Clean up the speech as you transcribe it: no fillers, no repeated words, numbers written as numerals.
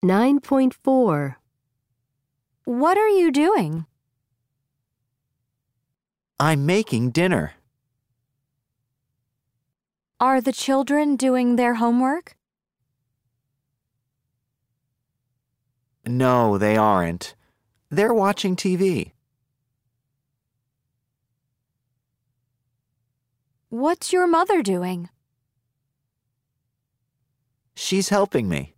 9.4. What are you doing? I'm making dinner. Are the children doing their homework? No, they aren't. They're watching TV. What's your mother doing? She's helping me.